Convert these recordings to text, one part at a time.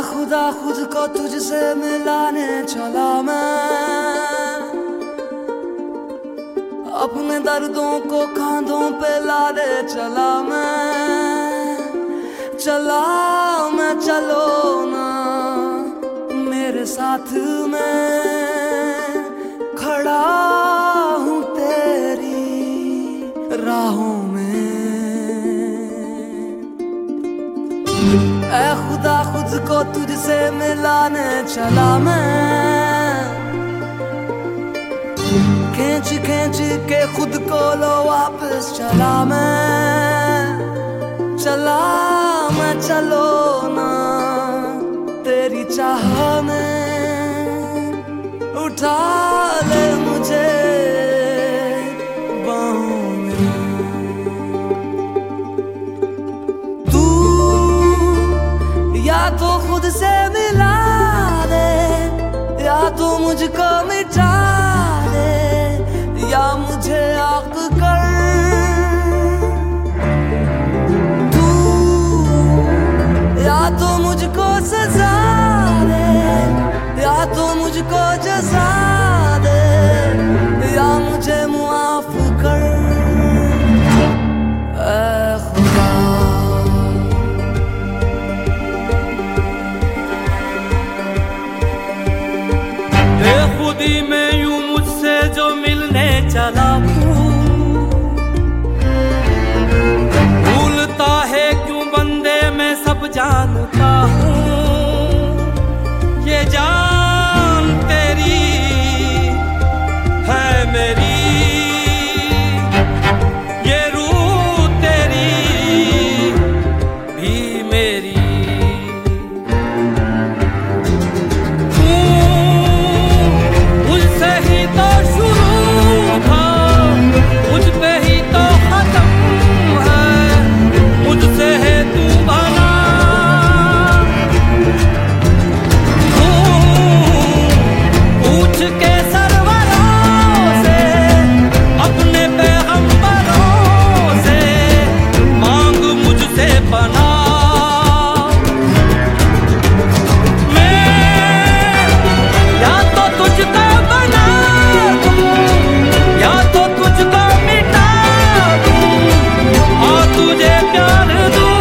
खुदा खुद को तुझसे मिलाने चला मैं, अपने दर्दों को कांधों पे लादे चला मैं चलो ना मेरे साथ में, खड़ा हूँ तेरी राहों में। ऐ खुदा खुद को तुझसे मिलाने चला मैं, खींच खींच के खुद को लो वापस चला मैं चलो ना तेरी चाह में, उठा ले मुझे बाहों में। तू या तो खुद से मिला दे, या तो मुझको मिटा दे, या मुझे आग कर। तू या तो मुझको सजा दे, या तो मुझको जजा दे, या मुझे मुआफ कर। ऐ खुदा बेखुदी में यूं मुझसे जो मिलने चला तू, भूलता है क्यों बंदे मैं सब जानता हूँ। ये जान तेरी है मेरी, ये रूह तेरी भी मेरी। मुझसे ही तो शुरू था, मुझ पे ही तो खत्म है, मुझसे है तू बना। पूछ के सरवरों से, अपने पैगंबरों से, मांग मुझसे बना। या तो तुझको बना दूं, या तो तुझको मिटा दूं, और तुझे प्यार दूं।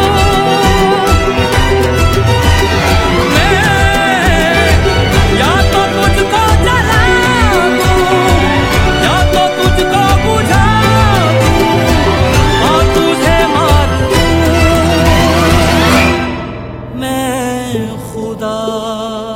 या तो तुझको जला दूं, या तो तुझको बुझा दूं, और तुझे मार दूं। मैं खुदा